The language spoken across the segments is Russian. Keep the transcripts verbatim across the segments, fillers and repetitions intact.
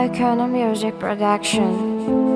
Icona Music Production.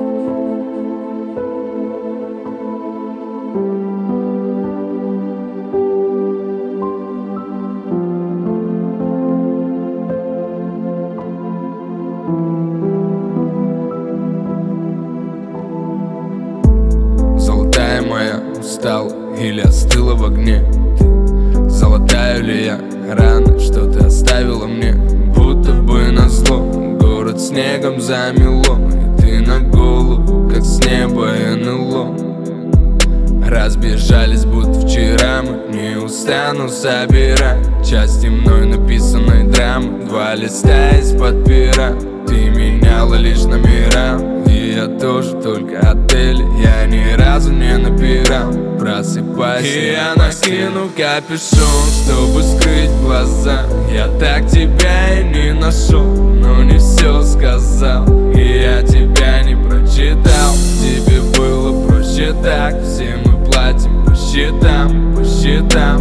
Золотая моя устала или остыла в огне? Ты золотая ли я? Раны, что ты оставила мне, будто бы назло. Город снегом замело, и ты на голову, как с неба НЛО. Разбежались, будто вчера мы, не устану собирать части мной написанной драмы. Два листа из-под пера, ты меняла лишь номера. И я тоже, только отели я ни разу не напирал. Просыпайся, и я накину капюшон, чтобы скрыть глаза. Я так тебя и не нашел, но не все сказал. И я тебя не прочитал, тебе было проще так. Все мы платим по счетам, по счетам.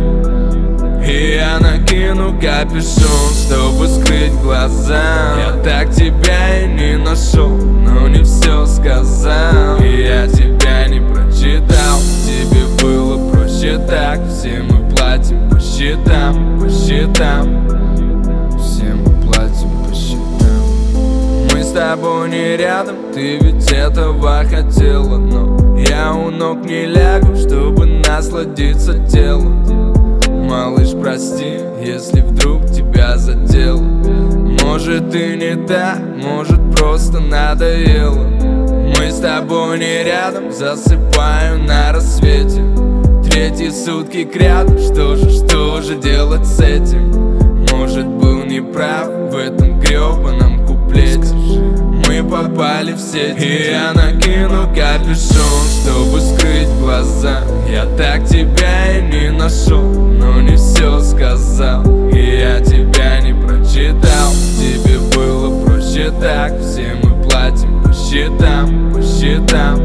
И я накину капюшон, чтобы скрыть глаза. Я так тебя и не нашел, но не все сказал. И я тебя не прочитал, тебе было проще так. Все мы платим по счетам, по счетам. Все мы платим по счетам. Мы с тобой не рядом, ты ведь этого хотела. Но я у ног не лягу, чтобы насладиться телом. Малыш, прости, если вдруг тебя задело. Может, ты не та, может, просто надоело. Мы с тобой не рядом, засыпаю на рассвете. Третьи сутки кряду, что же, что же делать с этим? Может, был неправ в этом гребаном куплете. Мы попали в сеть, и я накину капюшон, чтобы скрыть глаза. Я так тебя и не нашел, но не все сказал. И я тебя не прочитал, тебе было проще так. Все мы платим по счетам, по счетам.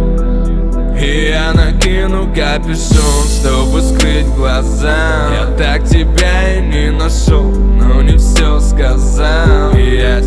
И я накину капюшон, чтобы скрыть глаза. Я так тебя и не нашел, но не все сказал. И я